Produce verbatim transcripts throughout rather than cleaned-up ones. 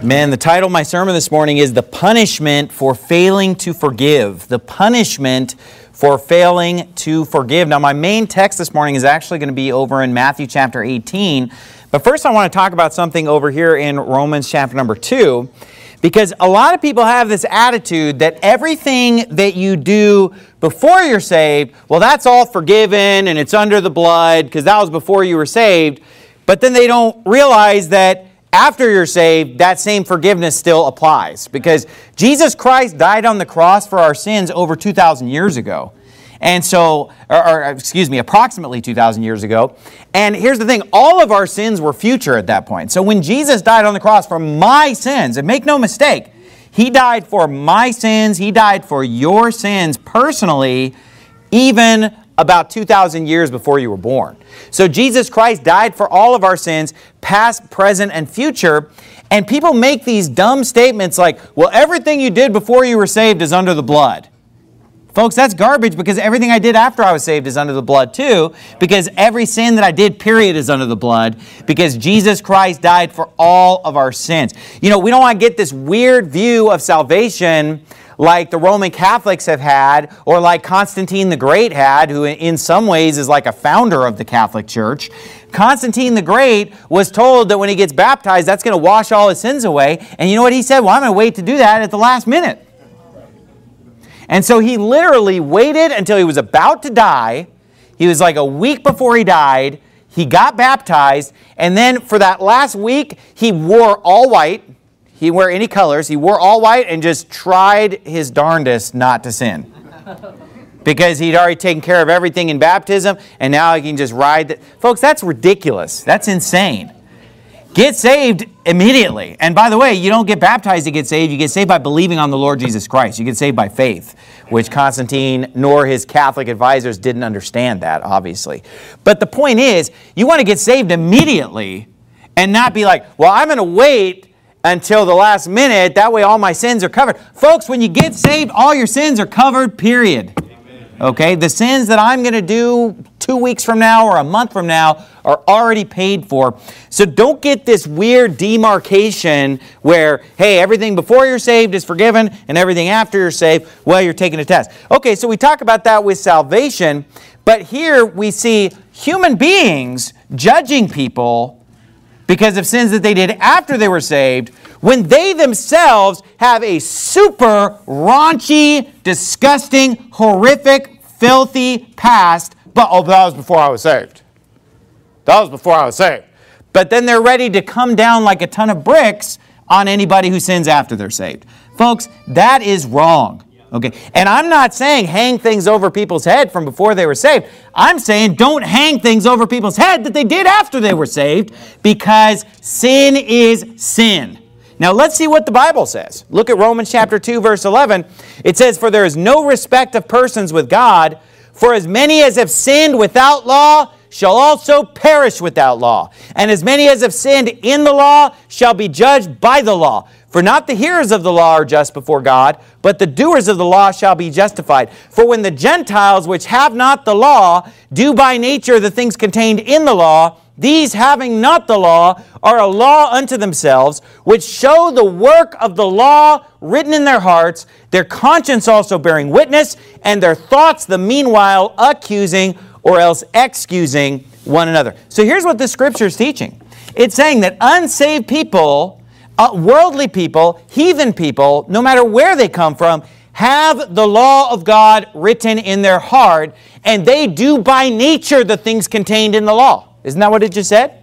Man, the title of my sermon this morning is The Punishment for Failing to Forgive. The Punishment for Failing to Forgive. Now, my main text this morning is actually going to be over in Matthew chapter eighteen. But first, I want to talk about something over here in Romans chapter number two. Because a lot of people have this attitude that everything that you do before you're saved, well, that's all forgiven and it's under the blood because that was before you were saved. But then they don't realize that after you're saved, that same forgiveness still applies. Because Jesus Christ died on the cross for our sins over two thousand years ago. And so, or, or excuse me, approximately two thousand years ago. And here's the thing, all of our sins were future at that point. So when Jesus died on the cross for my sins, and make no mistake, He died for my sins, He died for your sins personally, even about two thousand years before you were born. So Jesus Christ died for all of our sins, past, present, and future. And people make these dumb statements like, well, everything you did before you were saved is under the blood. Folks, that's garbage because everything I did after I was saved is under the blood too. Because every sin that I did, period, is under the blood. Because Jesus Christ died for all of our sins. You know, we don't want to get this weird view of salvation like the Roman Catholics have had, or like Constantine the Great had, who in some ways is like a founder of the Catholic Church. Constantine the Great was told that when he gets baptized, that's going to wash all his sins away. And you know what he said? Well, I'm going to wait to do that at the last minute. And so he literally waited until he was about to die. He was like a week before he died. He got baptized. And then for that last week, he wore all white. He didn't wear any colors. He wore all white and just tried his darndest not to sin. Because he'd already taken care of everything in baptism, and now he can just ride. The... Folks, that's ridiculous. That's insane. Get saved immediately. And by the way, you don't get baptized to get saved. You get saved by believing on the Lord Jesus Christ. You get saved by faith, which Constantine nor his Catholic advisors didn't understand that, obviously. But the point is, you want to get saved immediately and not be like, well, I'm going to wait until the last minute. That way all my sins are covered. Folks, when you get saved, all your sins are covered, period. Okay? The sins that I'm going to do two weeks from now or a month from now are already paid for. So don't get this weird demarcation where, hey, everything before you're saved is forgiven and everything after you're saved, well, you're taking a test. Okay, so we talk about that with salvation, but here we see human beings judging people because of sins that they did after they were saved, when they themselves have a super raunchy, disgusting, horrific, filthy past. But, oh, that was before I was saved. That was before I was saved. But then they're ready to come down like a ton of bricks on anybody who sins after they're saved. Folks, that is wrong. Okay, and I'm not saying hang things over people's head from before they were saved. I'm saying don't hang things over people's head that they did after they were saved, because sin is sin. Now let's see what the Bible says. Look at Romans chapter two, verse eleven. It says, "For there is no respect of persons with God, for as many as have sinned without law shall also perish without law. And as many as have sinned in the law shall be judged by the law. For not the hearers of the law are just before God, but the doers of the law shall be justified. For when the Gentiles which have not the law do by nature the things contained in the law, these having not the law are a law unto themselves, which show the work of the law written in their hearts, their conscience also bearing witness, and their thoughts the meanwhile accusing or else excusing one another." So here's what the Scripture is teaching. It's saying that unsaved people, uh, worldly people, heathen people, no matter where they come from, have the law of God written in their heart, and they do by nature the things contained in the law. Isn't that what it just said?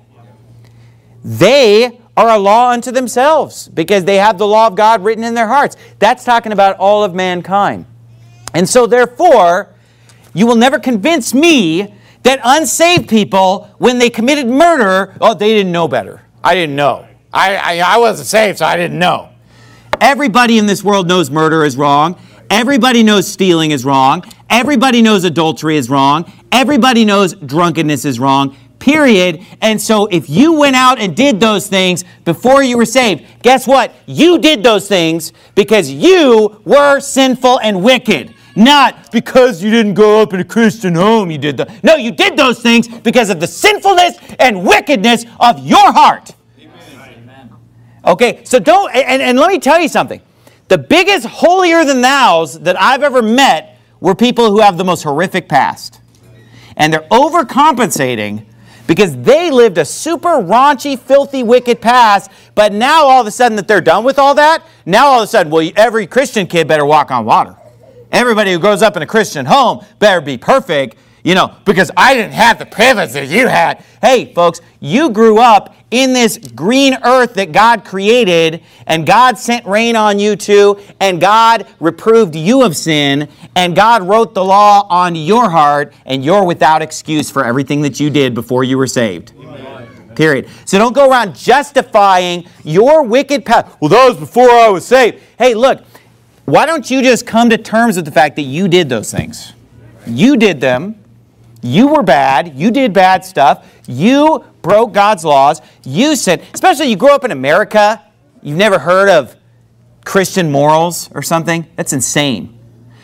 They are a law unto themselves because they have the law of God written in their hearts. That's talking about all of mankind. And so therefore, you will never convince me that unsaved people, when they committed murder, oh, they didn't know better. I didn't know. I, I, I wasn't saved, so I didn't know. Everybody in this world knows murder is wrong. Everybody knows stealing is wrong. Everybody knows adultery is wrong. Everybody knows drunkenness is wrong. Period. And so if you went out and did those things before you were saved, guess what? You did those things because you were sinful and wicked. Not because you didn't grow up in a Christian home you did that. No, you did those things because of the sinfulness and wickedness of your heart. Amen. Okay, so don't, and, and let me tell you something. The biggest holier than thous that I've ever met were people who have the most horrific past. And they're overcompensating because they lived a super raunchy, filthy, wicked past, but now all of a sudden that they're done with all that, now all of a sudden, well, every Christian kid better walk on water. Everybody who grows up in a Christian home better be perfect, you know, because I didn't have the privilege that you had. Hey, folks, you grew up in this green earth that God created, and God sent rain on you too, and God reproved you of sin, and God wrote the law on your heart, and you're without excuse for everything that you did before you were saved. Amen. Period. So don't go around justifying your wicked past. Well, that was before I was saved. Hey, look, why don't you just come to terms with the fact that you did those things? You did them. You were bad. You did bad stuff. You broke God's laws. You said, especially you grew up in America, you've never heard of Christian morals or something. That's insane.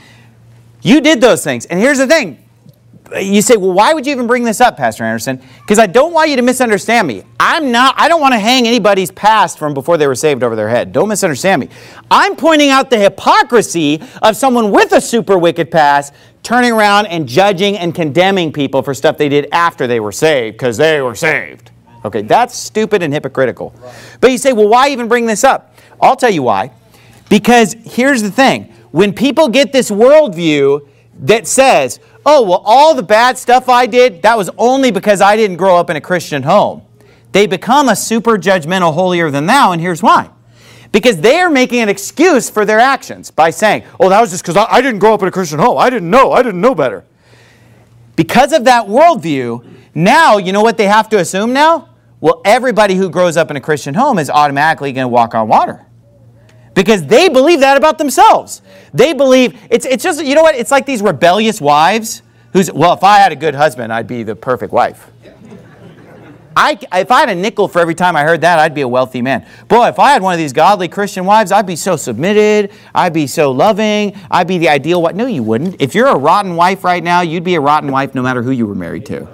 You did those things. And here's the thing. You say, well, why would you even bring this up, Pastor Anderson? Because I don't want you to misunderstand me. I'm not, I don't want to hang anybody's past from before they were saved over their head. Don't misunderstand me. I'm pointing out the hypocrisy of someone with a super wicked past turning around and judging and condemning people for stuff they did after they were saved because they were saved. Okay, that's stupid and hypocritical. But you say, well, why even bring this up? I'll tell you why. Because here's the thing. When people get this worldview that says, oh, well, all the bad stuff I did, that was only because I didn't grow up in a Christian home. They become a super judgmental holier than thou, and here's why. Because they are making an excuse for their actions by saying, oh, that was just because I, I didn't grow up in a Christian home. I didn't know. I didn't know better. Because of that worldview, now, you know what they have to assume now? Well, everybody who grows up in a Christian home is automatically going to walk on water. Because they believe that about themselves. They believe, it's it's just, you know what, it's like these rebellious wives who's, well, if I had a good husband, I'd be the perfect wife. I, if I had a nickel for every time I heard that, I'd be a wealthy man. Boy, if I had one of these godly Christian wives, I'd be so submitted, I'd be so loving, I'd be the ideal wife. No, you wouldn't. If you're a rotten wife right now, you'd be a rotten wife no matter who you were married to.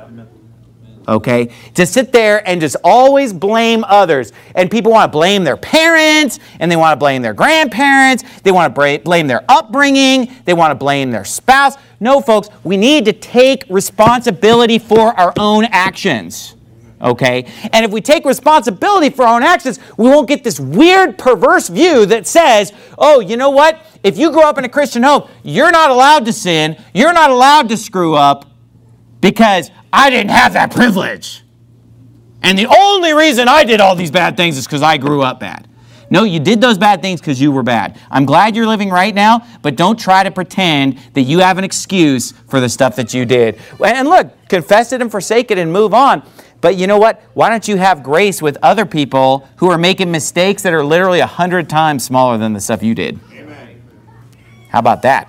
Okay? To sit there and just always blame others. And people want to blame their parents, and they want to blame their grandparents, they want to blame their upbringing, they want to blame their spouse. No, folks, we need to take responsibility for our own actions. Okay? And if we take responsibility for our own actions, we won't get this weird, perverse view that says, oh, you know what? If you grow up in a Christian home, you're not allowed to sin, you're not allowed to screw up, because I didn't have that privilege. And the only reason I did all these bad things is because I grew up bad. No, you did those bad things because you were bad. I'm glad you're living right now, but don't try to pretend that you have an excuse for the stuff that you did. And look, confess it and forsake it and move on. But you know what? Why don't you have grace with other people who are making mistakes that are literally a hundred times smaller than the stuff you did? Amen. How about that?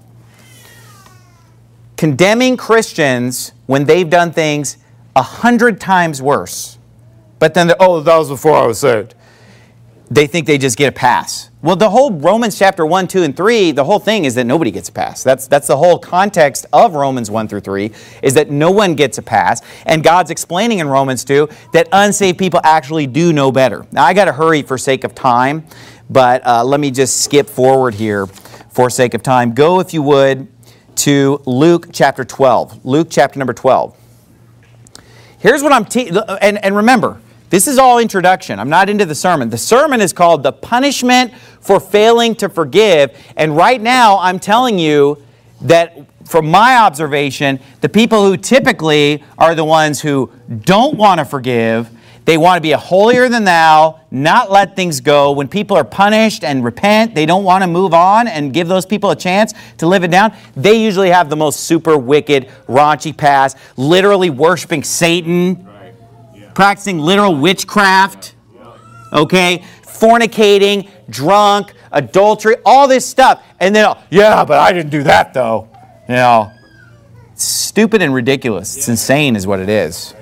Condemning Christians when they've done things a hundred times worse. But then, oh, that was before I was saved. They think they just get a pass. Well, the whole Romans chapter one, two, and three, the whole thing is that nobody gets a pass. That's, that's the whole context of Romans one through three, is that no one gets a pass. And God's explaining in Romans two that unsaved people actually do know better. Now, I got to hurry for sake of time, but uh, let me just skip forward here for sake of time. Go, if you would, to Luke chapter twelve. Luke chapter number twelve. Here's what I'm teaching, and, and remember, this is all introduction. I'm not into the sermon. The sermon is called The Punishment for Failing to Forgive. And right now, I'm telling you that from my observation, the people who typically are the ones who don't want to forgive, they want to be a holier than thou, not let things go. When people are punished and repent, they don't want to move on and give those people a chance to live it down. They usually have the most super wicked, raunchy past, literally worshiping Satan, right. Yeah. Practicing literal witchcraft, okay, fornicating, drunk, adultery, all this stuff. And then, yeah, but I didn't do that though. You know, it's stupid and ridiculous. It's insane is what it is.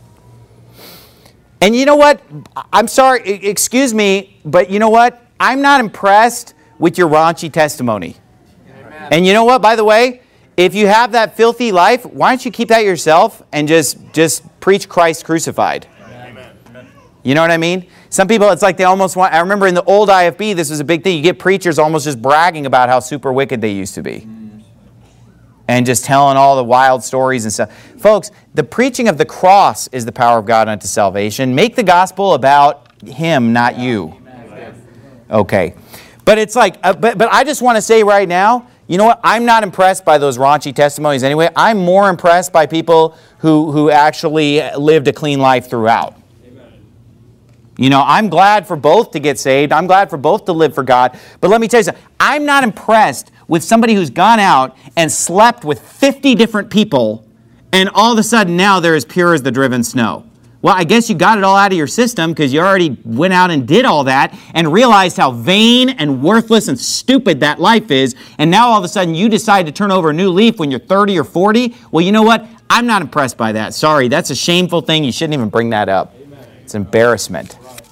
And you know what? I'm sorry, excuse me, but you know what? I'm not impressed with your raunchy testimony. Amen. And you know what, by the way? If you have that filthy life, why don't you keep that yourself and just, just preach Christ crucified? Amen. You know what I mean? Some people, it's like they almost want, I remember in the old I F B, this was a big thing. You get preachers almost just bragging about how super wicked they used to be. And just telling all the wild stories and stuff. Folks, the preaching of the cross is the power of God unto salvation. Make the gospel about Him, not you. Okay. But it's like, uh, but, but I just want to say right now, you know what? I'm not impressed by those raunchy testimonies anyway. I'm more impressed by people who, who actually lived a clean life throughout. You know, I'm glad for both to get saved. I'm glad for both to live for God. But let me tell you something. I'm not impressed with somebody who's gone out and slept with fifty different people, and all of a sudden now they're as pure as the driven snow. Well, I guess you got it all out of your system because you already went out and did all that and realized how vain and worthless and stupid that life is. And now all of a sudden you decide to turn over a new leaf when you're thirty or forty. Well, you know what? I'm not impressed by that. Sorry, that's a shameful thing. You shouldn't even bring that up. It's embarrassment.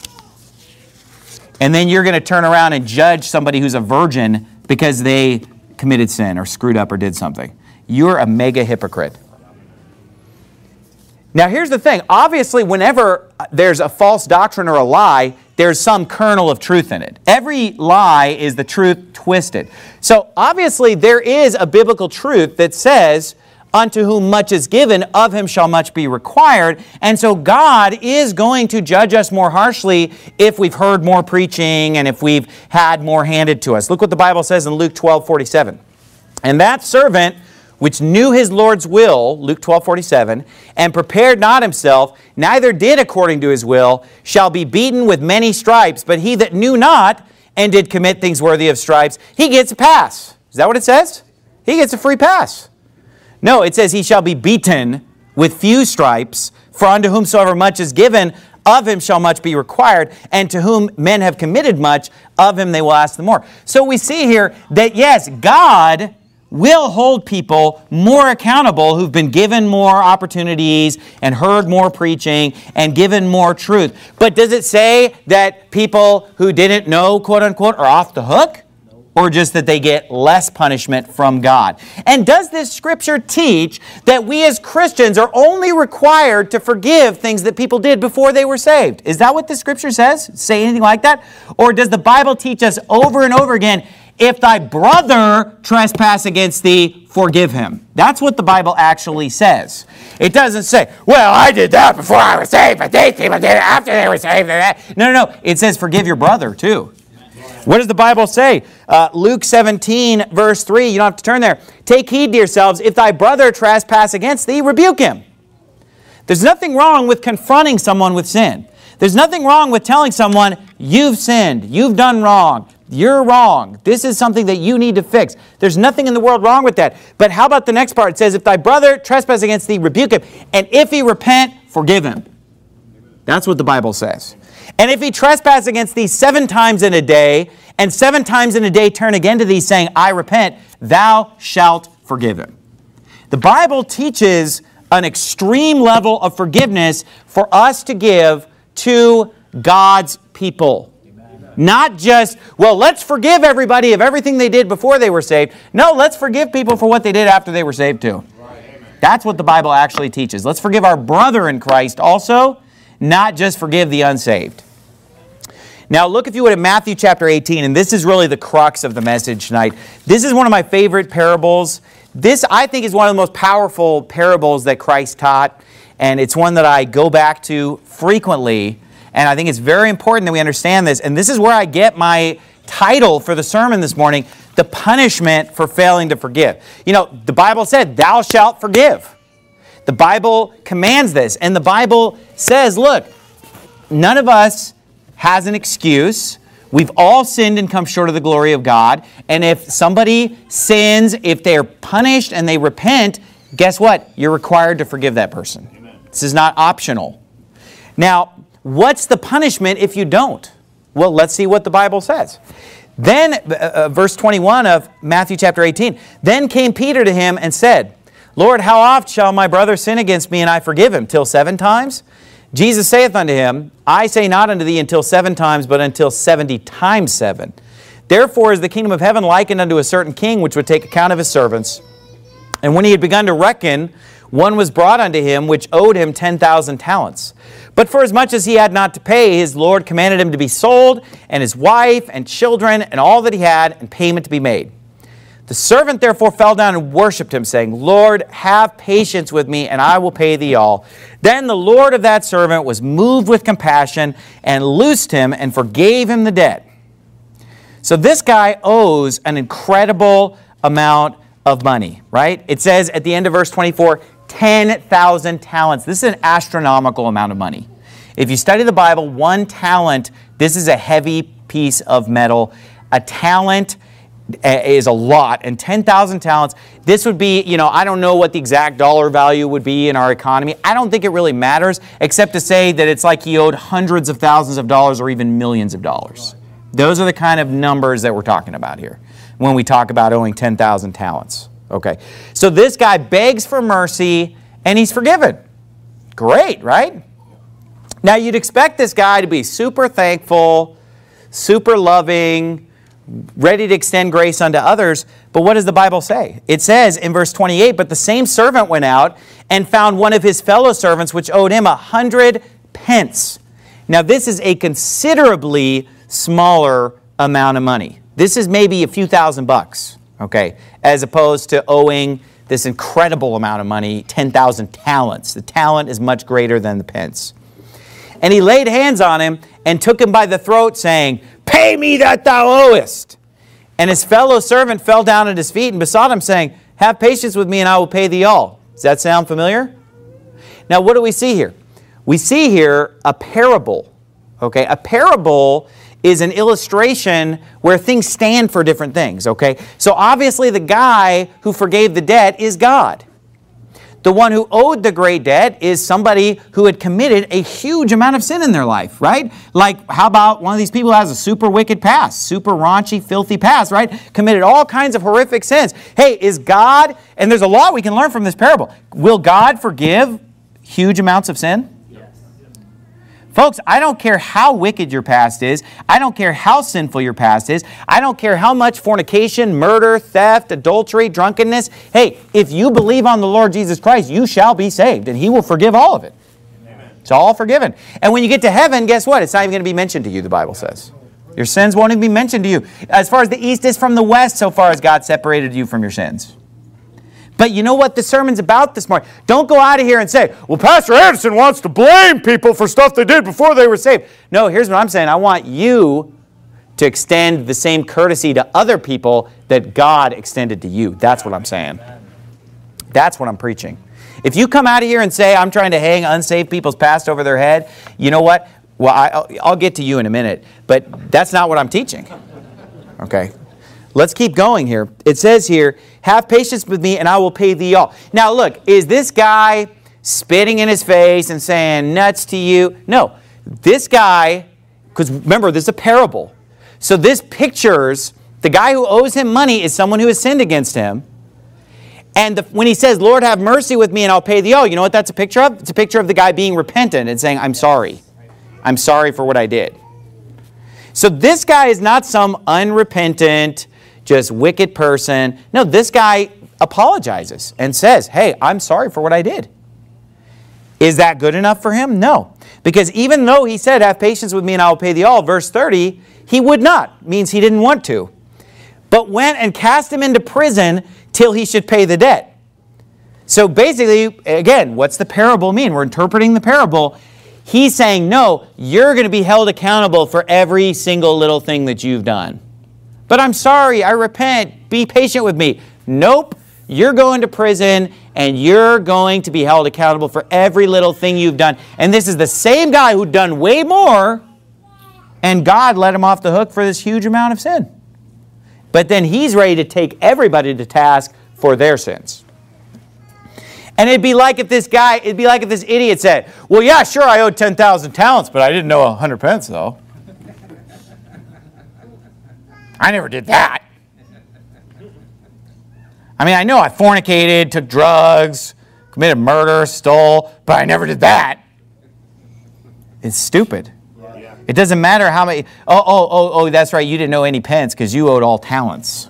And then you're going to turn around and judge somebody who's a virgin because they committed sin or screwed up or did something. You're a mega hypocrite. Now here's the thing. Obviously, whenever there's a false doctrine or a lie, there's some kernel of truth in it. Every lie is the truth twisted. So obviously there is a biblical truth that says, unto whom much is given, of him shall much be required. And so God is going to judge us more harshly if we've heard more preaching and if we've had more handed to us. Look what the Bible says in Luke twelve forty-seven. And that servant which knew his Lord's will, Luke twelve forty-seven, and prepared not himself, neither did according to his will, shall be beaten with many stripes. But he that knew not and did commit things worthy of stripes, he gets a pass. Is that what it says? He gets a free pass. No, it says he shall be beaten with few stripes, for unto whomsoever much is given, of him shall much be required, and to whom men have committed much, of him they will ask the more. So we see here that yes, God will hold people more accountable who've been given more opportunities and heard more preaching and given more truth. But does it say that people who didn't know, quote unquote, are off the hook? Or just that they get less punishment from God? And does this scripture teach that we as Christians are only required to forgive things that people did before they were saved? Is that what the scripture says? Say anything like that? Or does the Bible teach us over and over again, if thy brother trespass against thee, forgive him? That's what the Bible actually says. It doesn't say, well, I did that before I was saved, but these people did it after they were saved. No, no, no. It says forgive your brother too. What does the Bible say? Uh, Luke seventeen, verse three, you don't have to turn there. Take heed to yourselves, if thy brother trespass against thee, rebuke him. There's nothing wrong with confronting someone with sin. There's nothing wrong with telling someone, you've sinned, you've done wrong, you're wrong, this is something that you need to fix. There's nothing in the world wrong with that. But how about the next part? It says, if thy brother trespass against thee, rebuke him, and if he repent, forgive him. That's what the Bible says. And if he trespass against thee seven times in a day, and seven times in a day turn again to thee, saying, I repent, thou shalt forgive him. The Bible teaches an extreme level of forgiveness for us to give to God's people. Amen. Not just, well, let's forgive everybody of everything they did before they were saved. No, let's forgive people for what they did after they were saved too. Right. That's what the Bible actually teaches. Let's forgive our brother in Christ also, not just forgive the unsaved. Now look, if you would, at Matthew chapter eighteen, and this is really the crux of the message tonight. This is one of my favorite parables. This, I think, is one of the most powerful parables that Christ taught, and it's one that I go back to frequently, and I think it's very important that we understand this, and this is where I get my title for the sermon this morning, The Punishment for Failing to Forgive. You know, the Bible said, thou shalt forgive. The Bible commands this, and the Bible says, look, none of us has an excuse. We've all sinned and come short of the glory of God. And if somebody sins, if they're punished and they repent, guess what? You're required to forgive that person. Amen. This is not optional. Now, what's the punishment if you don't? Well, let's see what the Bible says. Then, uh, verse twenty-one of Matthew chapter eighteen, then came Peter to him and said, Lord, how oft shall my brother sin against me and I forgive him? Till seven times? Jesus saith unto him, I say not unto thee until seven times, but until seventy times seven. Therefore is the kingdom of heaven likened unto a certain king, which would take account of his servants. And when he had begun to reckon, one was brought unto him, which owed him ten thousand talents. But for as much as he had not to pay, his Lord commanded him to be sold, and his wife and children and all that he had, and payment to be made. The servant therefore fell down and worshipped him, saying, Lord, have patience with me, and I will pay thee all. Then the Lord of that servant was moved with compassion, and loosed him, and forgave him the debt. So this guy owes an incredible amount of money, right? It says at the end of verse twenty-four, ten thousand talents. This is an astronomical amount of money. If you study the Bible, one talent, this is a heavy piece of metal. A talent is a lot, and ten thousand talents, this would be, you know, I don't know what the exact dollar value would be in our economy. I don't think it really matters, except to say that it's like he owed hundreds of thousands of dollars or even millions of dollars. Those are the kind of numbers that we're talking about here when we talk about owing ten thousand talents. Okay, so this guy begs for mercy, and he's forgiven. Great, right? Now, you'd expect this guy to be super thankful, super loving, ready to extend grace unto others, but what does the Bible say? It says in verse twenty-eight, but the same servant went out and found one of his fellow servants which owed him a hundred pence. Now, this is a considerably smaller amount of money. This is maybe a few thousand bucks, okay, as opposed to owing this incredible amount of money, ten thousand talents. The talent is much greater than the pence. And he laid hands on him and took him by the throat, saying, Pay me that thou owest. And his fellow servant fell down at his feet and besought him, saying, Have patience with me, and I will pay thee all. Does that sound familiar? Now, what do we see here? We see here a parable. Okay, a parable is an illustration where things stand for different things. Okay, so obviously the guy who forgave the debt is God. The one who owed the great debt is somebody who had committed a huge amount of sin in their life, right? Like, how about one of these people who has a super wicked past, super raunchy, filthy past, right? Committed all kinds of horrific sins. Hey, is God, and there's a lot we can learn from this parable, will God forgive huge amounts of sin? Folks, I don't care how wicked your past is. I don't care how sinful your past is. I don't care how much fornication, murder, theft, adultery, drunkenness. Hey, if you believe on the Lord Jesus Christ, you shall be saved, and He will forgive all of it. Amen. It's all forgiven. And when you get to heaven, guess what? It's not even going to be mentioned to you, the Bible says. Your sins won't even be mentioned to you. As far as the east is from the west, so far as God separated you from your sins. But you know what the sermon's about this morning? Don't go out of here and say, well, Pastor Anderson wants to blame people for stuff they did before they were saved. No, here's what I'm saying. I want you to extend the same courtesy to other people that God extended to you. That's what I'm saying. That's what I'm preaching. If you come out of here and say, I'm trying to hang unsaved people's past over their head, you know what? Well, I, I'll get to you in a minute. But that's not what I'm teaching. Okay? Let's keep going here. It says here, have patience with me and I will pay thee all. Now look, is this guy spitting in his face and saying nuts to you? No. This guy, because remember, this is a parable. So this pictures the guy who owes him money is someone who has sinned against him. And the, when he says, Lord, have mercy with me and I'll pay thee all, you know what that's a picture of? It's a picture of the guy being repentant and saying, I'm sorry. I'm sorry for what I did. So this guy is not some unrepentant, just wicked person. No, this guy apologizes and says, hey, I'm sorry for what I did. Is that good enough for him? No. Because even though he said, have patience with me and I will pay thee all, verse thirty, he would not. Means he didn't want to. But went and cast him into prison till he should pay the debt. So basically, again, what's the parable mean? We're interpreting the parable. He's saying, no, you're going to be held accountable for every single little thing that you've done. But I'm sorry, I repent, be patient with me. Nope, you're going to prison and you're going to be held accountable for every little thing you've done. And this is the same guy who'd done way more, and God let him off the hook for this huge amount of sin. But then he's ready to take everybody to task for their sins. And it'd be like if this guy, it'd be like if this idiot said, well, yeah, sure, I owed ten thousand talents, but I didn't know a hundred pence, though. I never did that. I mean, I know I fornicated, took drugs, committed murder, stole, but I never did that. It's stupid. Yeah. It doesn't matter how many, oh, oh, oh, oh, that's right, you didn't know any pence because you owed all talents.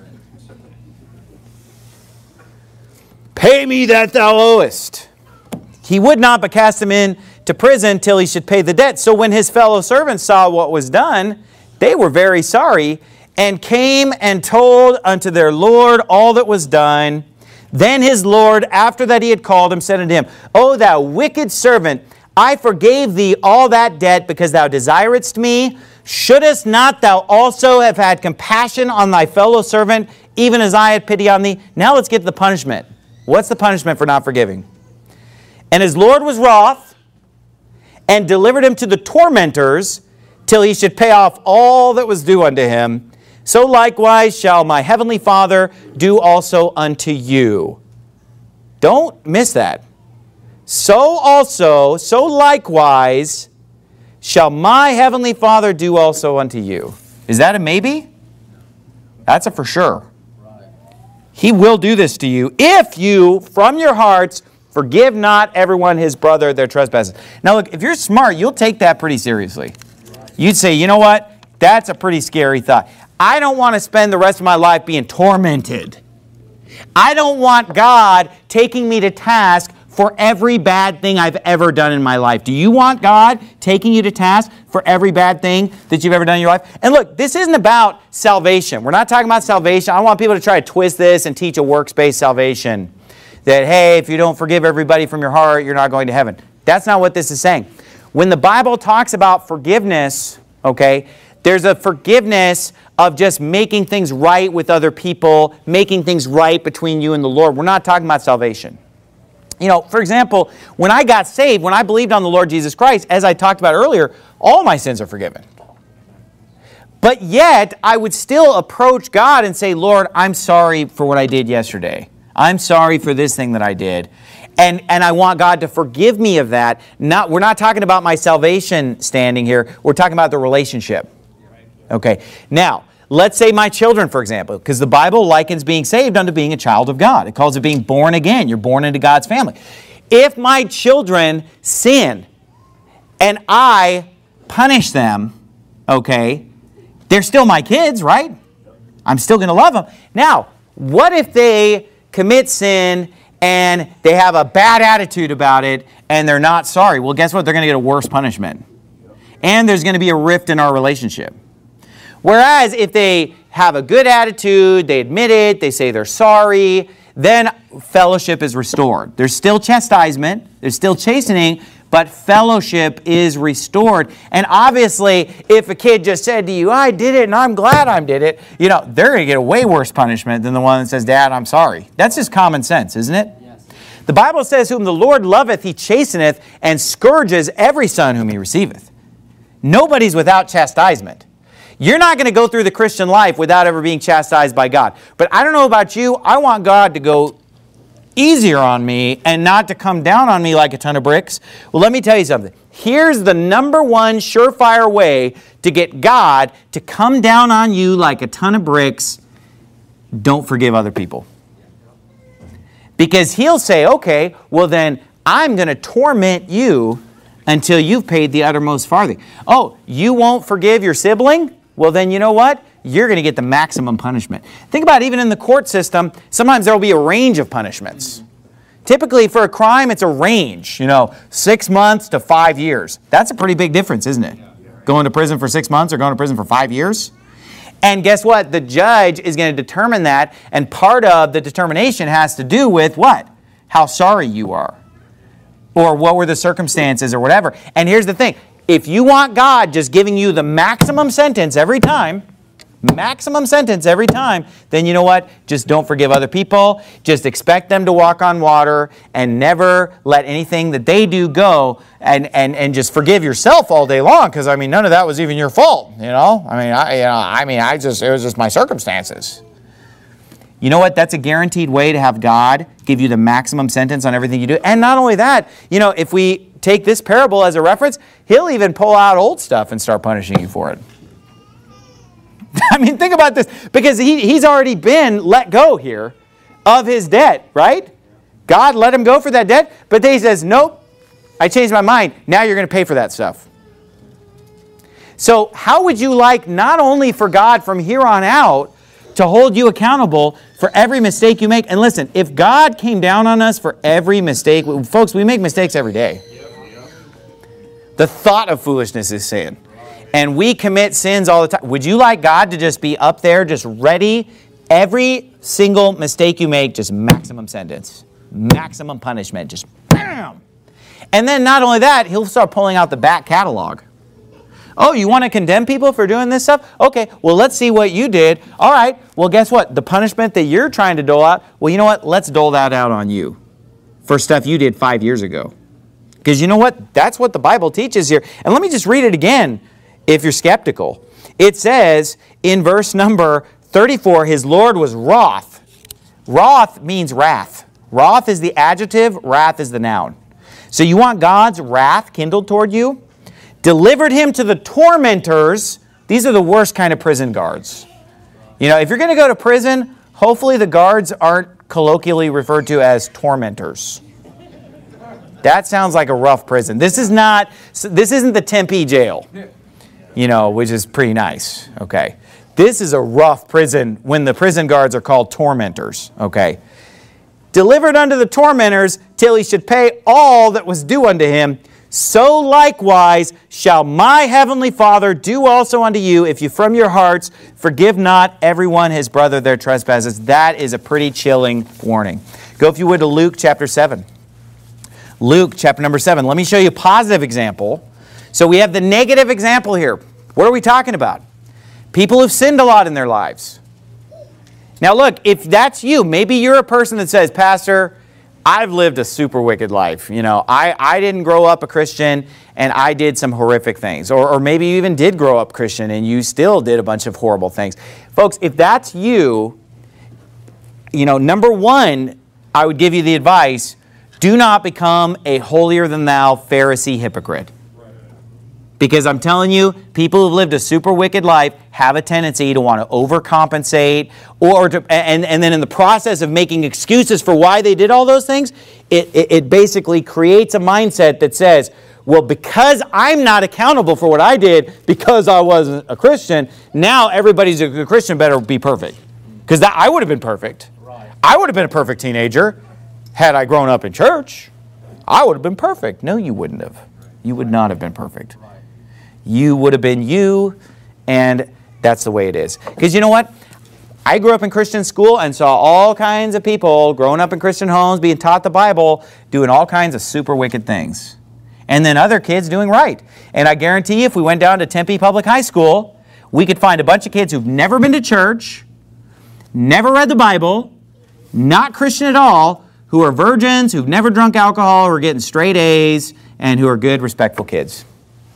Pay me that thou owest. He would not, but cast him in to prison till he should pay the debt. So when his fellow servants saw what was done, they were very sorry, and came and told unto their Lord all that was done. Then his Lord, after that he had called him, said unto him, O thou wicked servant, I forgave thee all that debt because thou desiredst me. Shouldest not thou also have had compassion on thy fellow servant, even as I had pity on thee? Now let's get to the punishment. What's the punishment for not forgiving? And his Lord was wroth, and delivered him to the tormentors, till he should pay off all that was due unto him. So likewise shall my heavenly Father do also unto you. Don't miss that. So also, so likewise, shall my heavenly Father do also unto you. Is that a maybe? That's a for sure. He will do this to you if you, from your hearts, forgive not everyone his brother their trespasses. Now look, if you're smart, you'll take that pretty seriously. You'd say, you know what? That's a pretty scary thought. I don't want to spend the rest of my life being tormented. I don't want God taking me to task for every bad thing I've ever done in my life. Do you want God taking you to task for every bad thing that you've ever done in your life? And look, this isn't about salvation. We're not talking about salvation. I don't want people to try to twist this and teach a works-based salvation. That, hey, if you don't forgive everybody from your heart, you're not going to heaven. That's not what this is saying. When the Bible talks about forgiveness, okay, there's a forgiveness of just making things right with other people, making things right between you and the Lord. We're not talking about salvation. You know, for example, when I got saved, when I believed on the Lord Jesus Christ, as I talked about earlier, all my sins are forgiven. But yet, I would still approach God and say, Lord, I'm sorry for what I did yesterday. I'm sorry for this thing that I did. And, and I want God to forgive me of that. Not, we're not talking about my salvation standing here. We're talking about the relationship. Okay. Now, let's say my children, for example, because the Bible likens being saved unto being a child of God. It calls it being born again. You're born into God's family. If my children sin and I punish them, okay, they're still my kids, right? I'm still going to love them. Now, what if they commit sin and they have a bad attitude about it and they're not sorry? Well, guess what? They're going to get a worse punishment. And there's going to be a rift in our relationship. Whereas if they have a good attitude, they admit it, they say they're sorry, then fellowship is restored. There's still chastisement, there's still chastening, but fellowship is restored. And obviously, if a kid just said to you, I did it and I'm glad I did it, you know, they're going to get a way worse punishment than the one that says, Dad, I'm sorry. That's just common sense, isn't it? Yes. The Bible says, whom the Lord loveth, he chasteneth, and scourges every son whom he receiveth. Nobody's without chastisement. You're not going to go through the Christian life without ever being chastised by God. But I don't know about you, I want God to go easier on me and not to come down on me like a ton of bricks. Well, let me tell you something. Here's the number one surefire way to get God to come down on you like a ton of bricks. Don't forgive other people. Because he'll say, okay, well then I'm going to torment you until you've paid the uttermost farthing. Oh, you won't forgive your sibling? Well, then you know what? You're going to get the maximum punishment. Think about it, even in the court system, sometimes there will be a range of punishments. Typically, for a crime, it's a range, you know, six months to five years. That's a pretty big difference, isn't it? Going to prison for six months or going to prison for five years? And guess what? The judge is going to determine that, and part of the determination has to do with what? How sorry you are. Or what were the circumstances or whatever. And here's the thing. If you want God just giving you the maximum sentence every time, maximum sentence every time, then you know what? Just don't forgive other people. Just expect them to walk on water and never let anything that they do go, and, and, and just forgive yourself all day long, because I mean none of that was even your fault, you know? I mean, I, you know, I mean, I just, it was just my circumstances. You know what? That's a guaranteed way to have God give you the maximum sentence on everything you do. And not only that, you know, if we take this parable as a reference, he'll even pull out old stuff and start punishing you for it. I mean, think about this. Because he, he's already been let go here of his debt, right? God let him go for that debt. But then he says, nope, I changed my mind. Now you're going to pay for that stuff. So how would you like not only for God from here on out to hold you accountable for every mistake you make? And listen, if God came down on us for every mistake, folks, we make mistakes every day. The thought of foolishness is sin. And we commit sins all the time. Would you like God to just be up there, just ready? Every single mistake you make, just maximum sentence. Maximum punishment. Just bam! And then not only that, he'll start pulling out the back catalog. Oh, you want to condemn people for doing this stuff? Okay, well, let's see what you did. All right, well, guess what? The punishment that you're trying to dole out, well, you know what? Let's dole that out on you for stuff you did five years ago. Because you know what? That's what the Bible teaches here. And let me just read it again if you're skeptical. It says in verse number thirty-four, his Lord was wroth. Wroth means wrath. Wroth is the adjective, wrath is the noun. So you want God's wrath kindled toward you? Delivered him to the tormentors. These are the worst kind of prison guards. You know, if you're going to go to prison, hopefully the guards aren't colloquially referred to as tormentors. That sounds like a rough prison. This is not, this isn't the Tempe jail, you know, which is pretty nice, okay? This is a rough prison when the prison guards are called tormentors, okay? Delivered unto the tormentors till he should pay all that was due unto him. So likewise shall my heavenly Father do also unto you, if you from your hearts forgive not everyone his brother their trespasses. That is a pretty chilling warning. Go, if you would, to Luke chapter seven. Luke chapter number seven. Let me show you a positive example. So we have the negative example here. What are we talking about? People who've sinned a lot in their lives. Now look, if that's you, maybe you're a person that says, Pastor, I've lived a super wicked life. You know, I, I didn't grow up a Christian and I did some horrific things. Or, or maybe you even did grow up Christian and you still did a bunch of horrible things. Folks, if that's you, you know, number one, I would give you the advice, do not become a holier-than-thou Pharisee hypocrite. Because I'm telling you, people who've lived a super wicked life have a tendency to want to overcompensate, or to, and, and then in the process of making excuses for why they did all those things, it, it, it basically creates a mindset that says, well, because I'm not accountable for what I did because I wasn't a Christian, now everybody's a Christian better be perfect. Because I would have been perfect. Right. I would have been a perfect teenager had I grown up in church. I would have been perfect. No, you wouldn't have. You would not have been perfect. You would have been you, and that's the way it is. Because you know what? I grew up in Christian school and saw all kinds of people growing up in Christian homes, being taught the Bible, doing all kinds of super wicked things. And then other kids doing right. And I guarantee you, if we went down to Tempe Public High School, we could find a bunch of kids who've never been to church, never read the Bible, not Christian at all, who are virgins, who've never drunk alcohol, who are getting straight A's, and who are good, respectful kids.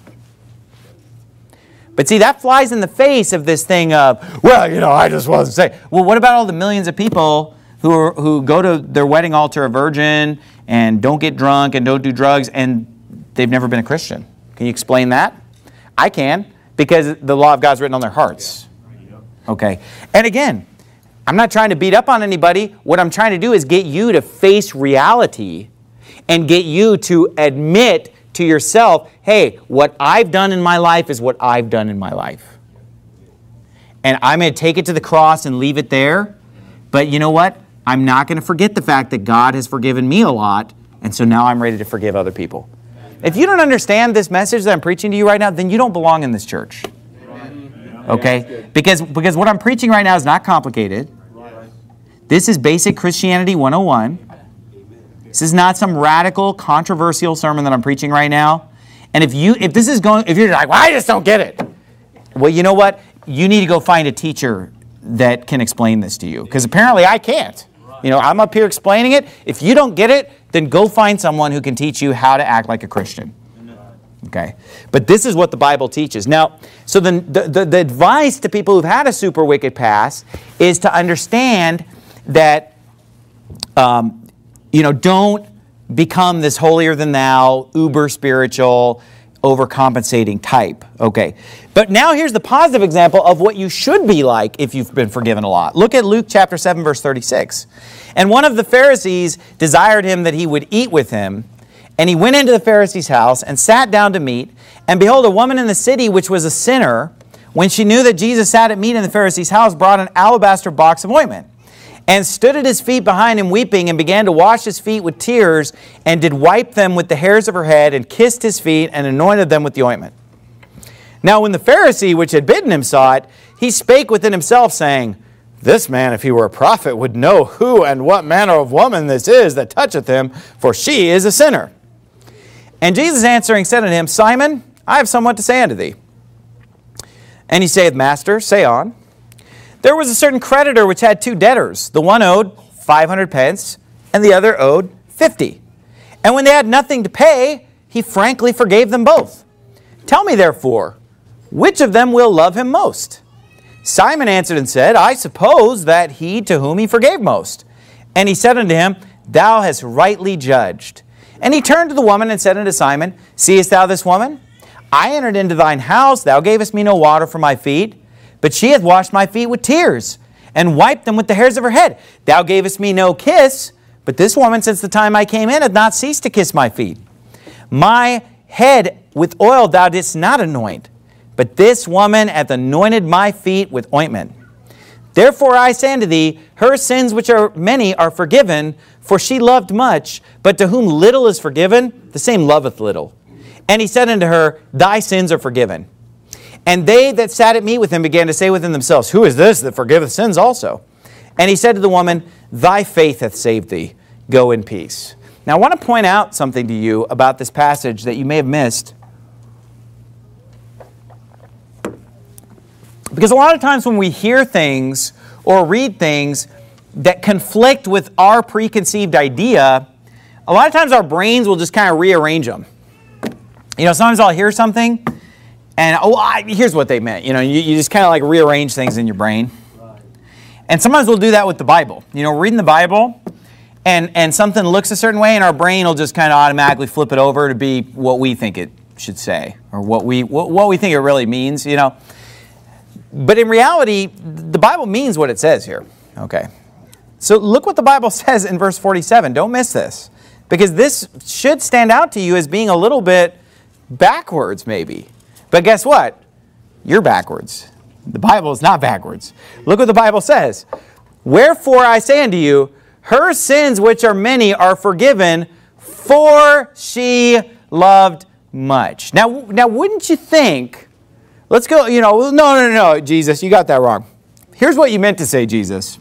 But see, that flies in the face of this thing of, well, you know, I just wasn't saved. Well, what about all the millions of people who are, who go to their wedding altar a virgin and don't get drunk and don't do drugs and they've never been a Christian? Can you explain that? I can, because the law of God's written on their hearts. Okay. And again, I'm not trying to beat up on anybody. What I'm trying to do is get you to face reality and get you to admit to yourself, hey, what I've done in my life is what I've done in my life. And I'm going to take it to the cross and leave it there. But you know what? I'm not going to forget the fact that God has forgiven me a lot, and so now I'm ready to forgive other people. If you don't understand this message that I'm preaching to you right now, then you don't belong in this church. Okay? Because, because what I'm preaching right now is not complicated. This is basic Christianity one oh one. This is not some radical, controversial sermon that I'm preaching right now. And if you, if this is going, if you're like, well, I just don't get it. Well, you know what? You need to go find a teacher that can explain this to you. Because apparently I can't. You know, I'm up here explaining it. If you don't get it, then go find someone who can teach you how to act like a Christian. Okay? But this is what the Bible teaches. Now, so the, the, the, the advice to people who've had a super wicked past is to understand that, um, you know, don't become this holier-than-thou, uber-spiritual, overcompensating type. Okay. But now here's the positive example of what you should be like if you've been forgiven a lot. Look at Luke chapter seven, verse thirty-six. And one of the Pharisees desired him that he would eat with him. And he went into the Pharisee's house and sat down to meat. And behold, a woman in the city, which was a sinner, when she knew that Jesus sat at meat in the Pharisee's house, brought an alabaster box of ointment. and stood at his feet behind him weeping, and began to wash his feet with tears, and did wipe them with the hairs of her head, and kissed his feet, and anointed them with the ointment. Now when the Pharisee which had bidden him saw it, he spake within himself, saying, This man, if he were a prophet, would know who and what manner of woman this is that toucheth him, for she is a sinner. And Jesus answering said unto him, Simon, I have somewhat to say unto thee. And he saith, Master, say on. There was a certain creditor which had two debtors. The one owed five hundred pence, and the other owed fifty. And when they had nothing to pay, he frankly forgave them both. Tell me therefore, which of them will love him most? Simon answered and said, I suppose that he to whom he forgave most. And he said unto him, Thou hast rightly judged. And he turned to the woman and said unto Simon, Seest thou this woman? I entered into thine house, thou gavest me no water for my feet, but she hath washed my feet with tears, and wiped them with the hairs of her head. Thou gavest me no kiss, but this woman, since the time I came in, hath not ceased to kiss my feet. My head with oil thou didst not anoint, but this woman hath anointed my feet with ointment. Therefore I say unto thee, her sins which are many are forgiven, for she loved much, but to whom little is forgiven, the same loveth little. And he said unto her, Thy sins are forgiven. And they that sat at meat with him began to say within themselves, Who is this that forgiveth sins also? And he said to the woman, Thy faith hath saved thee. Go in peace. Now I want to point out something to you about this passage that you may have missed. Because a lot of times when we hear things or read things that conflict with our preconceived idea, a lot of times our brains will just kind of rearrange them. You know, sometimes I'll hear something and, oh, I, here's what they meant. You know, you, you just kind of like rearrange things in your brain. Right. And sometimes we'll do that with the Bible. You know, reading the Bible and, and something looks a certain way and our brain will just kind of automatically flip it over to be what we think it should say or what we, what, what we think it really means, you know. But in reality, the Bible means what it says here. Okay. So look what the Bible says in verse forty-seven. Don't miss this. Because this should stand out to you as being a little bit backwards maybe. But guess what? You're backwards. The Bible is not backwards. Look what the Bible says. Wherefore I say unto you, her sins which are many are forgiven, for she loved much. Now, now wouldn't you think... Let's go, you know, no, no, no, Jesus, you got that wrong. Here's what you meant to say, Jesus.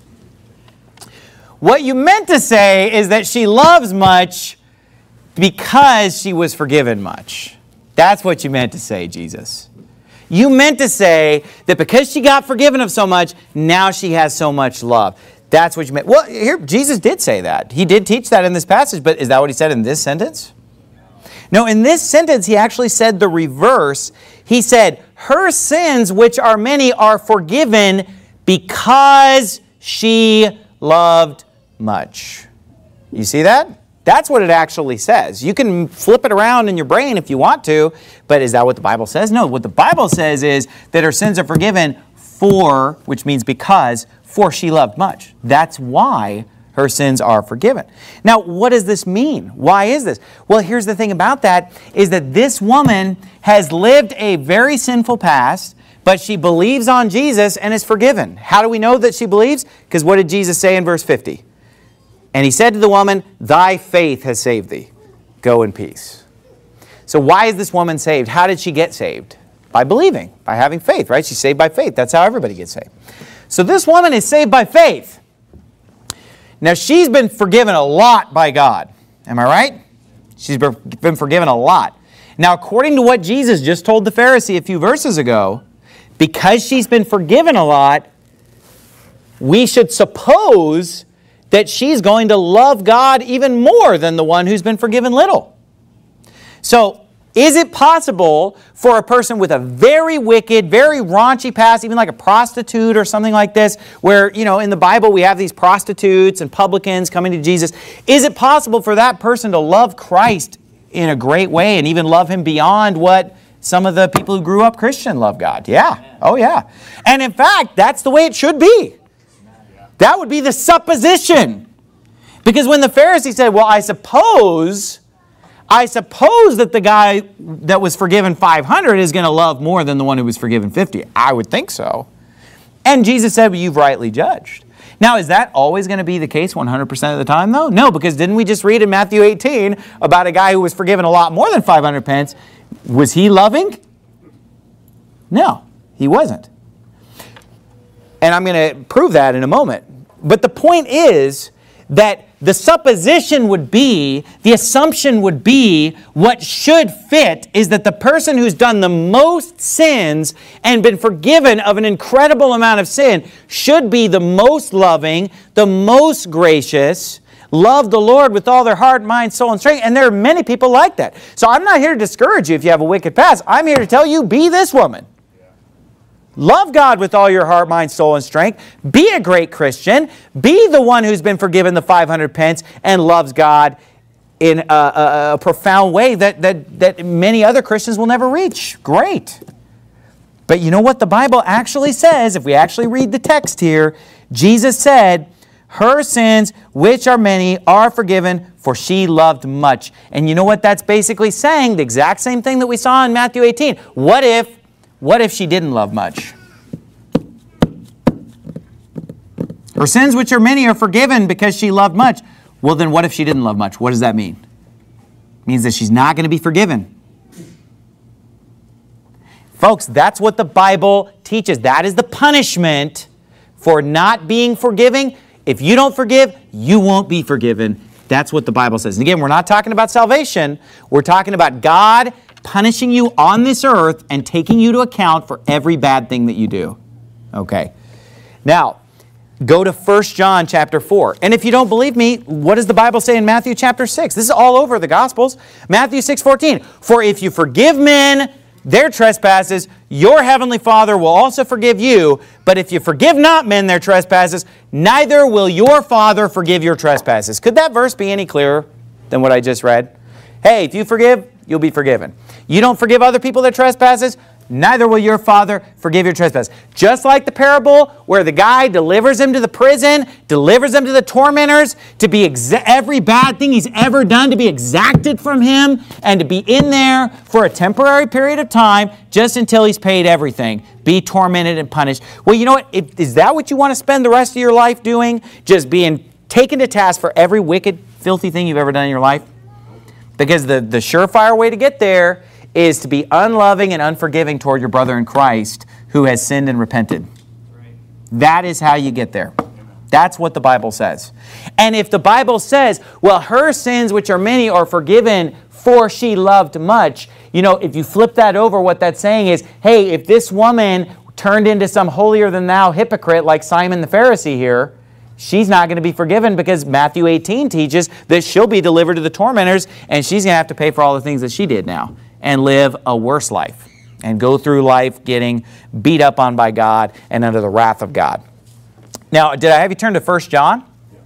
What you meant to say is that she loves much because she was forgiven much. That's what you meant to say, Jesus. You meant to say that because she got forgiven of so much, now she has so much love. That's what you meant. Well, here, Jesus did say that. He did teach that in this passage, but is that what he said in this sentence? No, in this sentence, he actually said the reverse. He said, her sins, which are many, are forgiven because she loved much. You see that? That's what it actually says. You can flip it around in your brain if you want to, but is that what the Bible says? No, what the Bible says is that her sins are forgiven for, which means because, for she loved much. That's why her sins are forgiven. Now, what does this mean? Why is this? Well, here's the thing about that, is that this woman has lived a very sinful past, but she believes on Jesus and is forgiven. How do we know that she believes? Because what did Jesus say in verse fifty? And he said to the woman, Thy faith has saved thee. Go in peace. So why is this woman saved? How did she get saved? By believing, by having faith, right? She's saved by faith. That's how everybody gets saved. So this woman is saved by faith. Now, she's been forgiven a lot by God. Am I right? She's been forgiven a lot. Now, according to what Jesus just told the Pharisee a few verses ago, because she's been forgiven a lot, we should suppose that she's going to love God even more than the one who's been forgiven little. So, is it possible for a person with a very wicked, very raunchy past, even like a prostitute or something like this, where, you know, in the Bible we have these prostitutes and publicans coming to Jesus, is it possible for that person to love Christ in a great way and even love Him beyond what some of the people who grew up Christian love God? Yeah. Oh, yeah. And in fact, that's the way it should be. That would be the supposition. Because when the Pharisee said, well, I suppose... I suppose that the guy that was forgiven five hundred is going to love more than the one who was forgiven fifty. I would think so. And Jesus said, well, you've rightly judged. Now, is that always going to be the case one hundred percent of the time, though? No, because didn't we just read in Matthew eighteen about a guy who was forgiven a lot more than five hundred pence? Was he loving? No, he wasn't. And I'm going to prove that in a moment. But the point is that the supposition would be, the assumption would be, what should fit is that the person who's done the most sins and been forgiven of an incredible amount of sin should be the most loving, the most gracious, love the Lord with all their heart, mind, soul, and strength. And there are many people like that. So I'm not here to discourage you if you have a wicked past. I'm here to tell you, be this woman. Love God with all your heart, mind, soul, and strength. Be a great Christian. Be the one who's been forgiven the five hundred pence and loves God in a, a, a profound way that, that, that many other Christians will never reach. Great. But you know what the Bible actually says? If we actually read the text here, Jesus said, her sins, which are many, are forgiven, for she loved much. And you know what that's basically saying? The exact same thing that we saw in Matthew eighteen. What if What if she didn't love much? Her sins, which are many, are forgiven because she loved much. Well, then what if she didn't love much? What does that mean? It means that she's not going to be forgiven. Folks, that's what the Bible teaches. That is the punishment for not being forgiving. If you don't forgive, you won't be forgiven. That's what the Bible says. And again, we're not talking about salvation. We're talking about God punishing you on this earth and taking you to account for every bad thing that you do. Okay. Now, go to First John chapter four. And if you don't believe me, what does the Bible say in Matthew chapter six? This is all over the Gospels. Matthew six fourteen. For if you forgive men their trespasses, your heavenly Father will also forgive you. But if you forgive not men their trespasses, neither will your Father forgive your trespasses. Could that verse be any clearer than what I just read? Hey, if you forgive, you'll be forgiven. You don't forgive other people their trespasses, neither will your Father forgive your trespasses. Just like the parable where the guy delivers him to the prison, delivers him to the tormentors, to be exa- every bad thing he's ever done to be exacted from him and to be in there for a temporary period of time just until he's paid everything. Be tormented and punished. Well, you know what? If, is that what you want to spend the rest of your life doing? Just being taken to task for every wicked, filthy thing you've ever done in your life? Because the, the surefire way to get there is to be unloving and unforgiving toward your brother in Christ who has sinned and repented. Right. That is how you get there. That's what the Bible says. And if the Bible says, well, her sins, which are many, are forgiven, for she loved much, you know, if you flip that over, what that's saying is, hey, if this woman turned into some holier-than-thou hypocrite like Simon the Pharisee here, she's not going to be forgiven because Matthew eighteen teaches that she'll be delivered to the tormentors and she's going to have to pay for all the things that she did now and live a worse life and go through life getting beat up on by God and under the wrath of God. Now, did I have you turn to First John?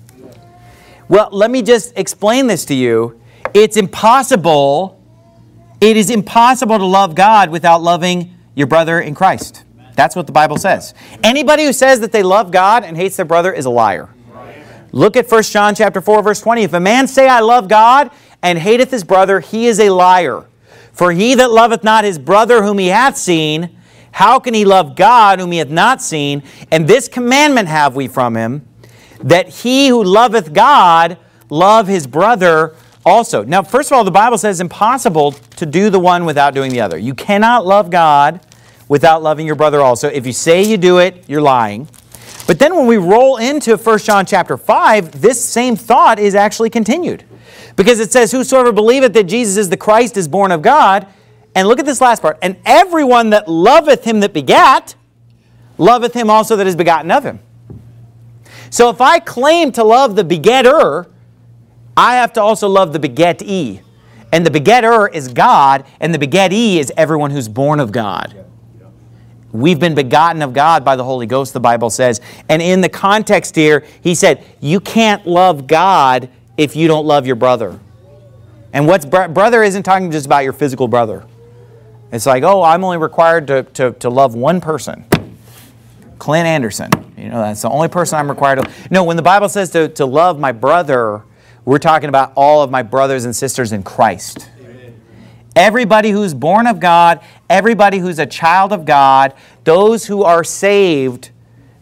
Well, let me just explain this to you. It's impossible, it is impossible to love God without loving your brother in Christ. That's what the Bible says. Anybody who says that they love God and hates their brother is a liar. Look at First John chapter four, verse twenty. If a man say, I love God, and hateth his brother, he is a liar. For he that loveth not his brother whom he hath seen, how can he love God whom he hath not seen? And this commandment have we from him, that he who loveth God love his brother also. Now, first of all, the Bible says it's impossible to do the one without doing the other. You cannot love God without loving your brother also. If you say you do it, you're lying. But then when we roll into First John chapter five, this same thought is actually continued. Because it says, whosoever believeth that Jesus is the Christ is born of God. And look at this last part. And everyone that loveth him that begat, loveth him also that is begotten of him. So if I claim to love the begetter, I have to also love the begettee. And the begetter is God, and the begettee is everyone who's born of God. We've been begotten of God by the Holy Ghost, the Bible says. And in the context here, he said, you can't love God if you don't love your brother. And what's br- brother isn't talking just about your physical brother. It's like, oh, I'm only required to, to, to love one person. Clint Anderson. You know, that's the only person I'm required to. No, when the Bible says to, to love my brother, we're talking about all of my brothers and sisters in Christ. Everybody who's born of God, everybody who's a child of God, those who are saved,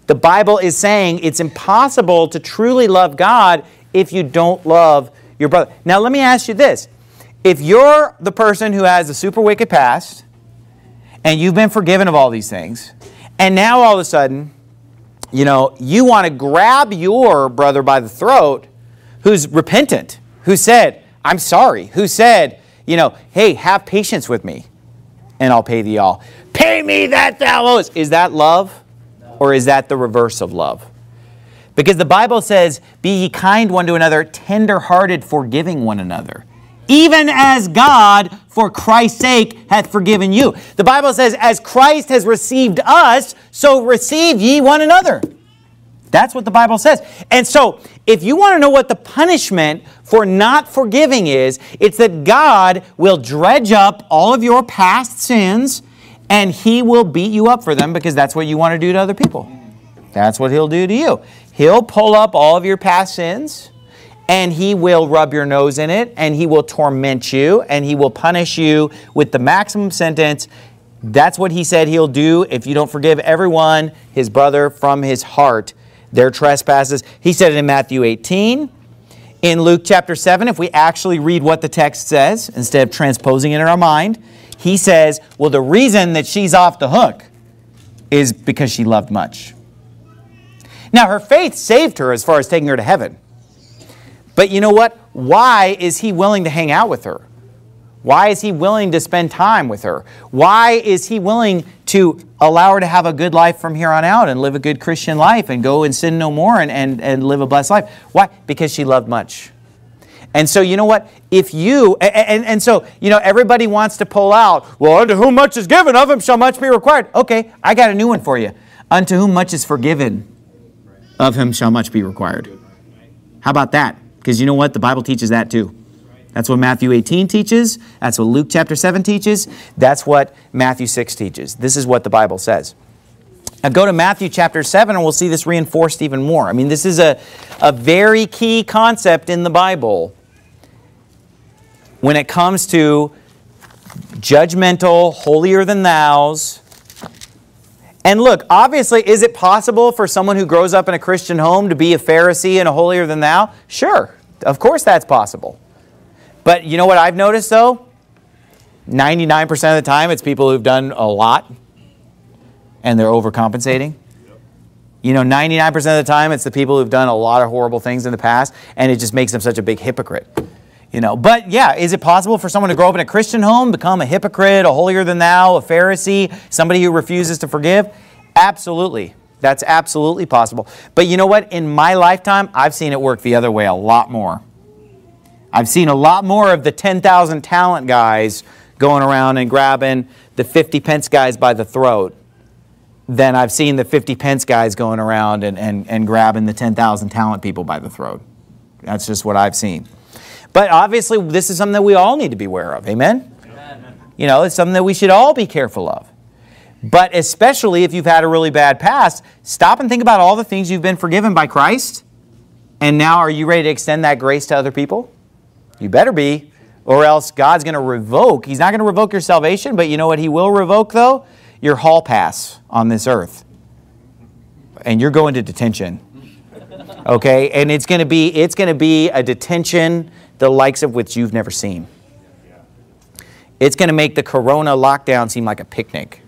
The Bible is saying it's impossible to truly love God if you don't love your brother. Now, let me ask you this. If you're the person who has a super wicked past, and you've been forgiven of all these things, and now all of a sudden, you know, you want to grab your brother by the throat who's repentant, who said, I'm sorry, who said, you know, hey, have patience with me, and I'll pay thee all. Pay me that thou owest. Is that love? No. Or is that the reverse of love? Because the Bible says, be ye kind one to another, tender-hearted, forgiving one another. Even as God, for Christ's sake, hath forgiven you. The Bible says, as Christ has received us, so receive ye one another. That's what the Bible says. And so, if you want to know what the punishment for not forgiving is, it's that God will dredge up all of your past sins, and He will beat you up for them, because that's what you want to do to other people. That's what He'll do to you. He'll pull up all of your past sins, and He will rub your nose in it, and He will torment you, and He will punish you with the maximum sentence. That's what He said He'll do if you don't forgive everyone, his brother, from his heart, their trespasses. He said it in Matthew eighteen. In Luke chapter seven, if we actually read what the text says, instead of transposing it in our mind, He says, well, the reason that she's off the hook is because she loved much. Now, her faith saved her as far as taking her to heaven. But you know what? Why is He willing to hang out with her? Why is He willing to spend time with her? Why is He willing to allow her to have a good life from here on out and live a good Christian life and go and sin no more and, and, and live a blessed life? Why? Because she loved much. And so, you know what? If you, and, and, and so, you know, everybody wants to pull out, well, unto whom much is given, of him shall much be required. Okay, I got a new one for you. Unto whom much is forgiven, of him shall much be required. How about that? Because you know what? The Bible teaches that too. That's what Matthew eighteen teaches. That's what Luke chapter seven teaches. That's what Matthew six teaches. This is what the Bible says. Now go to Matthew chapter seven and we'll see this reinforced even more. I mean, this is a, a very key concept in the Bible when it comes to judgmental, holier than thous. And look, obviously, is it possible for someone who grows up in a Christian home to be a Pharisee and a holier than thou? Sure, of course that's possible. But you know what I've noticed though? ninety-nine percent of the time it's people who've done a lot and they're overcompensating. You know, ninety-nine percent of the time it's the people who've done a lot of horrible things in the past, and it just makes them such a big hypocrite. You know, but yeah, is it possible for someone to grow up in a Christian home, become a hypocrite, a holier than thou, a Pharisee, somebody who refuses to forgive? Absolutely. That's absolutely possible. But you know what? In my lifetime, I've seen it work the other way a lot more. I've seen a lot more of the ten thousand talent guys going around and grabbing the fifty pence guys by the throat than I've seen the fifty pence guys going around and, and, and grabbing the ten thousand talent people by the throat. That's just what I've seen. But obviously, this is something that we all need to be aware of. Amen? Amen? You know, it's something that we should all be careful of. But especially if you've had a really bad past, stop and think about all the things you've been forgiven by Christ. And now are you ready to extend that grace to other people? You better be, or else God's going to revoke. He's not going to revoke your salvation, but you know what He will revoke, though? Your hall pass on this earth. And you're going to detention. Okay? And it's going to be, it's going to be a detention the likes of which you've never seen. It's going to make the corona lockdown seem like a picnic.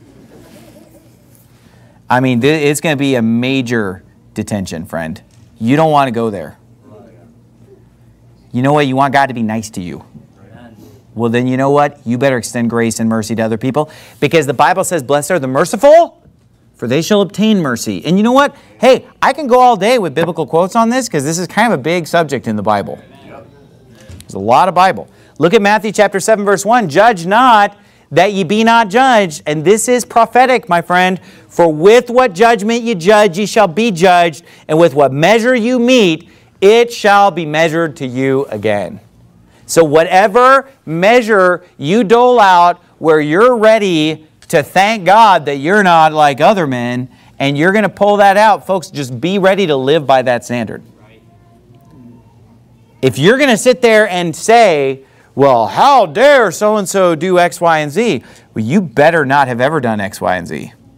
I mean, it's going to be a major detention, friend. You don't want to go there. You know what? You want God to be nice to you. Well, then you know what? You better extend grace and mercy to other people, because the Bible says, blessed are the merciful, for they shall obtain mercy. And you know what? Hey, I can go all day with biblical quotes on this, because this is kind of a big subject in the Bible. There's a lot of Bible. Look at Matthew chapter seven, verse one. Judge not, that ye be not judged. And this is prophetic, my friend. For with what judgment ye judge, ye shall be judged. And with what measure you meet, it shall be measured to you again. So whatever measure you dole out where you're ready to thank God that you're not like other men, and you're going to pull that out, folks, just be ready to live by that standard. If you're going to sit there and say, well, how dare so-and-so do X, Y, and Z? Well, you better not have ever done X, Y, and Z.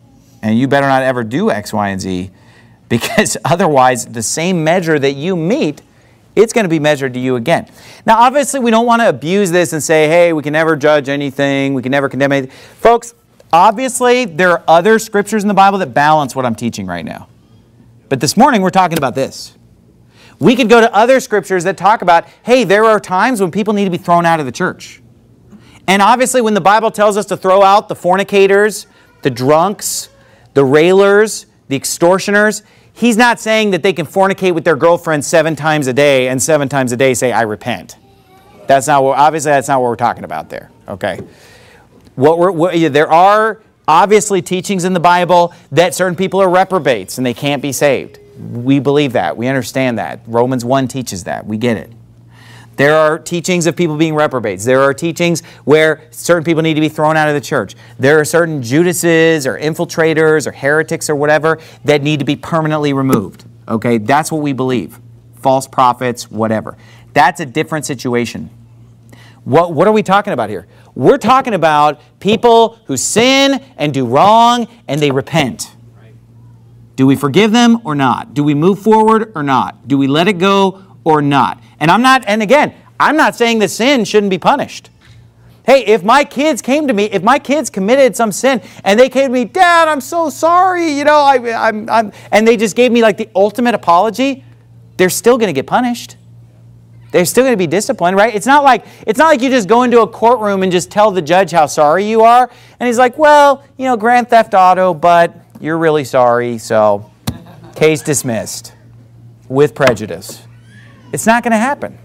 And you better not ever do X, Y, and Z, because otherwise the same measure that you meet, it's going to be measured to you again. Now, obviously, we don't want to abuse this and say, hey, we can never judge anything. We can never condemn anything. Folks, obviously, there are other scriptures in the Bible that balance what I'm teaching right now. But this morning, we're talking about this. We could go to other scriptures that talk about, hey, there are times when people need to be thrown out of the church. And obviously, when the Bible tells us to throw out the fornicators, the drunks, the railers, the extortioners, He's not saying that they can fornicate with their girlfriend seven times a day and seven times a day say, I repent. That's not what, obviously that's not what we're talking about there, okay? What we're, what, there are obviously teachings in the Bible that certain people are reprobates and they can't be saved. We believe that. We understand that. Romans one teaches that. We get it. There are teachings of people being reprobates. There are teachings where certain people need to be thrown out of the church. There are certain Judases or infiltrators or heretics or whatever that need to be permanently removed. Okay, that's what we believe. False prophets, whatever. That's a different situation. What, what are we talking about here? We're talking about people who sin and do wrong and they repent. Do we forgive them or not? Do we move forward or not? Do we let it go or not? And I'm not, and again, I'm not saying that sin shouldn't be punished. Hey, if my kids came to me, if my kids committed some sin and they came to me, Dad, I'm so sorry, you know, I, I'm, I'm, and they just gave me like the ultimate apology, they're still going to get punished. They're still going to be disciplined, right? It's not like it's not like you just go into a courtroom and just tell the judge how sorry you are, and he's like, well, you know, grand theft auto, but you're really sorry, so case dismissed with prejudice. It's not going to happen.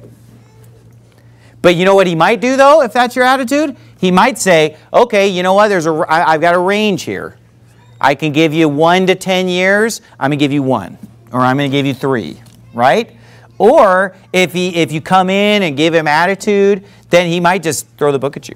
But you know what he might do, though, if that's your attitude? He might say, okay, you know what, There's a, I, I've got a range here. I can give you one to ten years. I'm going to give you one. Or I'm going to give you three, right? Or if he, if you come in and give him attitude, then he might just throw the book at you.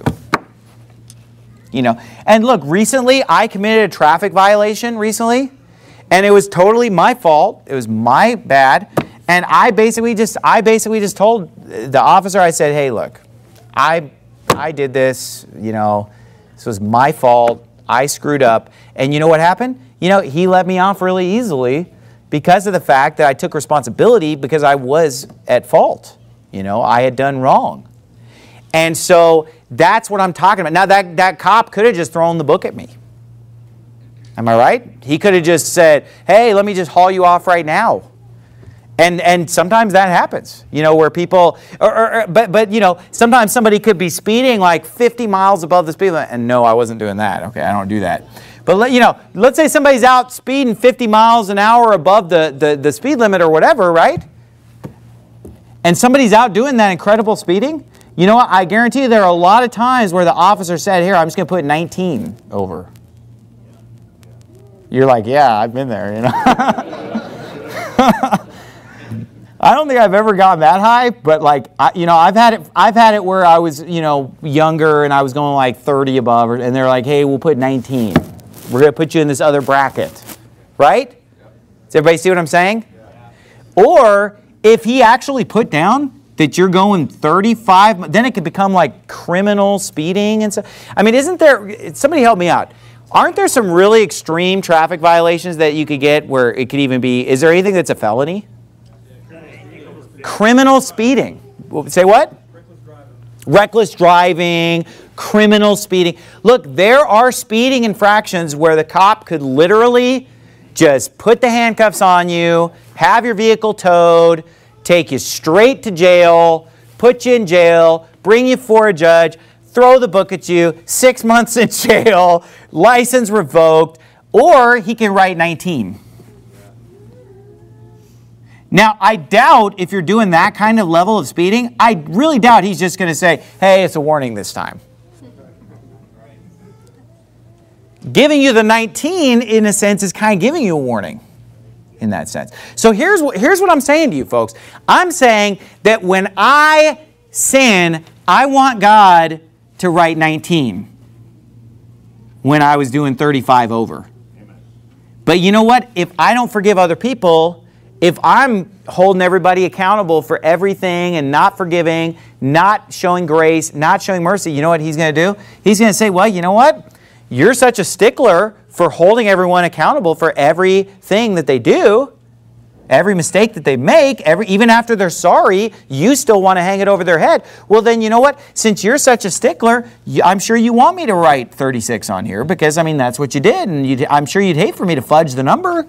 You know, and look, recently I committed a traffic violation recently, and it was totally my fault. It was my bad. And I basically just I basically just told the officer, I said, hey, look, I I did this, you know, this was my fault. I screwed up. And you know what happened? You know, he let me off really easily because of the fact that I took responsibility because I was at fault. You know, I had done wrong. And so that's what I'm talking about. Now, that, that cop could have just thrown the book at me. Am I right? He could have just said, hey, let me just haul you off right now. And and sometimes that happens, you know, where people, or, or, or, but, but, you know, sometimes somebody could be speeding like fifty miles above the speed limit. And no, I wasn't doing that. Okay, I don't do that. But, let, you know, let's say somebody's out speeding fifty miles an hour above the, the, the speed limit or whatever, right? And somebody's out doing that incredible speeding. You know what? I guarantee you there are a lot of times where the officer said, here, I'm just going to put nineteen over. You're like, yeah, I've been there, you know. I don't think I've ever gotten that high, but like, I, you know, I've had it, I've had it where I was, you know, younger and I was going like thirty above, and they're like, hey, we'll put nineteen. We're going to put you in this other bracket, right? Does everybody see what I'm saying? Or if he actually put down that you're going thirty-five, then it could become like criminal speeding and stuff. I mean, isn't there, somebody help me out. Aren't there some really extreme traffic violations that you could get where it could even be, is there anything that's a felony? Criminal speeding. Say what? Reckless driving. Reckless driving, criminal speeding. Look, there are speeding infractions where the cop could literally just put the handcuffs on you, have your vehicle towed, take you straight to jail, put you in jail, bring you before a judge, throw the book at you, six months in jail, license revoked, or he can write nineteen. Now, I doubt if you're doing that kind of level of speeding, I really doubt he's just going to say, hey, it's a warning this time. Giving you the nineteen, in a sense, is kind of giving you a warning in that sense. So here's what, here's what I'm saying to you folks. I'm saying that when I sin, I want God to write nineteen when I was doing thirty-five over. But you know what? If I don't forgive other people, if I'm holding everybody accountable for everything and not forgiving, not showing grace, not showing mercy, you know what he's going to do? He's going to say, well, you know what? You're such a stickler for holding everyone accountable for everything that they do, every mistake that they make, every even after they're sorry, you still want to hang it over their head. Well, then you know what? Since you're such a stickler, I'm sure you want me to write thirty-six on here because, I mean, that's what you did. And you'd, I'm sure you'd hate for me to fudge the number.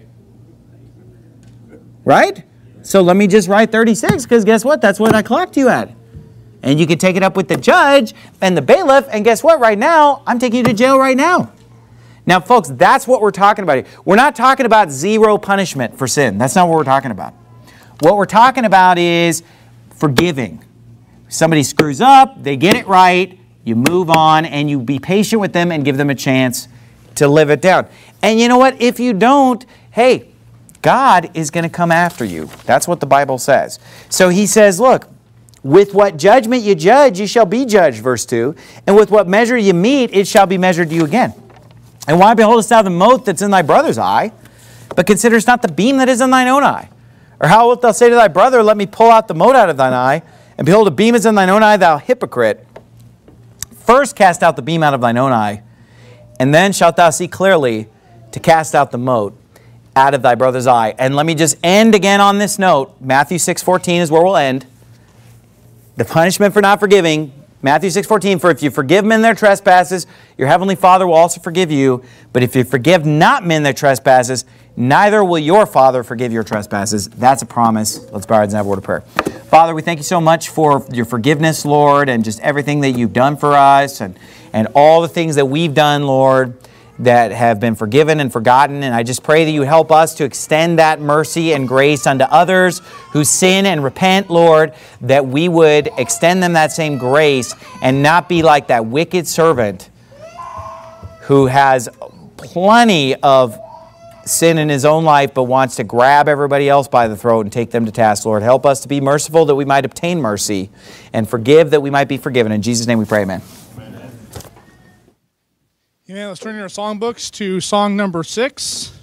Right? So let me just write thirty-six because guess what? That's what I clocked you at. And you can take it up with the judge and the bailiff. And guess what? Right now, I'm taking you to jail right now. Now, folks, that's what we're talking about here. We're not talking about zero punishment for sin. That's not what we're talking about. What we're talking about is forgiving. Somebody screws up, they get it right, you move on, and you be patient with them and give them a chance to live it down. And you know what? If you don't, hey, God is going to come after you. That's what the Bible says. So he says, look, with what judgment you judge, you shall be judged, verse two. And with what measure you meet, it shall be measured to you again. And why beholdest thou the mote that's in thy brother's eye, but considerest not the beam that is in thine own eye? Or how wilt thou say to thy brother, let me pull out the mote out of thine eye, and behold, a beam is in thine own eye, thou hypocrite? First cast out the beam out of thine own eye, and then shalt thou see clearly to cast out the mote out of thy brother's eye. And let me just end again on this note. Matthew six fourteen is where we'll end. The punishment for not forgiving, Matthew six fourteen, for if you forgive men their trespasses, your heavenly Father will also forgive you. But if you forgive not men their trespasses, neither will your Father forgive your trespasses. That's a promise. Let's bow our heads and have a word of prayer. Father, we thank you so much for your forgiveness, Lord, and just everything that you've done for us, and, and all the things that we've done, Lord, that have been forgiven and forgotten. And I just pray that you help us to extend that mercy and grace unto others who sin and repent, Lord, that we would extend them that same grace and not be like that wicked servant who has plenty of sin in his own life but wants to grab everybody else by the throat and take them to task. Lord, help us to be merciful that we might obtain mercy, and forgive that we might be forgiven. In Jesus' name we pray, amen. Amen. Let's turn in our songbooks to song number six.